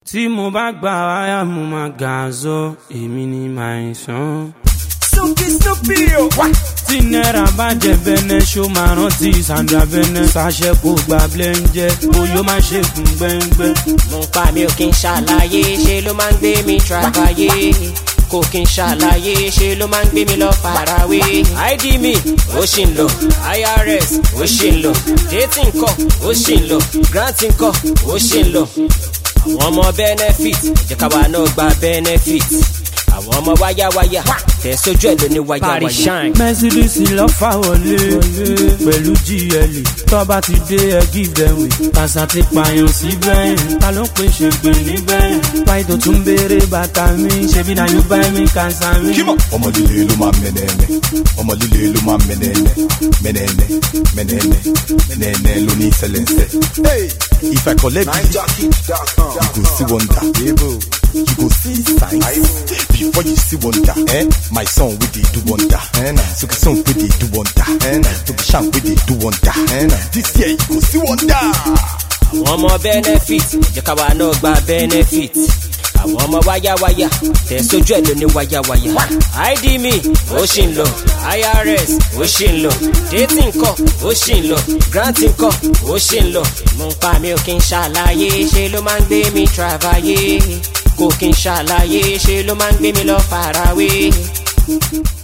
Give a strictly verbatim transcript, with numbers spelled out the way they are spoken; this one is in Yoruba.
Tí mo bá gba wáyà mo máa gàzọ́, èmi ni màá sàn. Snoopy Snoopy o. Tí náírà bá jẹ bẹ́nẹ́ ṣó máa rántí Sandra bẹ́nẹ́. Sàṣẹ kò gba blẹ́ńjẹ́, oyó máa ṣe fún gbẹ́ngbẹ́. Mo ń pa mi ò kí n ṣàlàyé, ṣe ló máa ń gbé mi travayé. Kò kí n ṣàlàyé, ṣe ló máa ń gbé mi lọ farawé. I D mi ó ṣì ń lò, I R S ó ṣì ń lò, dating kọ́ ó ṣì ń lò, granting kọ́ ó ṣì ń lò. Àwọn ọmọ benefit jẹ́ ká wa náà gba benefit. Àwọn ọmọ wáyáwáyá tẹ̀ sójú ẹ̀ ló ní wáyáwáyá. Mercedes lọ fà wọlé pẹ̀lú G L E. Tó bá ti dé ẹ give them way. Kàṣà ti pààyàn sí bẹ́ẹ̀. Ta ló ń pè ṣe pé níbẹ̀? Wáyé tó tún béèrè bàtà mi. Ṣebí náà yóò bá mi kàṣà mi. Ọmọ líle ló máa mẹ́nẹ̀ẹ́nẹ́. Ọmọ líle ló máa mẹ́nẹ̀ẹ́nẹ́. Mẹ́nẹ̀ẹ́nẹ́ mẹ́nẹ̀ẹ́nẹ́ mẹ́nẹ̀ẹ́nẹ́ ló ní sẹlẹ̀nsẹ̀. If I collect it, you go see wonder. You go see signs. Before you see wonder, eh? My son with the do wonder, eh? So the son with the do wonder, eh? To the shank with the do wonder, eh? This year you go see wonder. Àwọn ọmọ benefit jẹ́ ká wa náà gba benefit. Àwọn ọmọ wáyáwáyá tẹ̀ sójú ẹ̀ ló ní wáyáwáyá. I D mi ó ṣì ń lò, I R S ó ṣì ń lò, dating kọ́ ó ṣì ń lò, granting kọ́ ó ṣì ń lò. Mo ń pa mi ò kí n ṣàlàyé, ṣe ló máa ń gbé mi travayé. Kò kí n ṣàlàyé, ṣe ló máa ń gbé mi lọ farawé.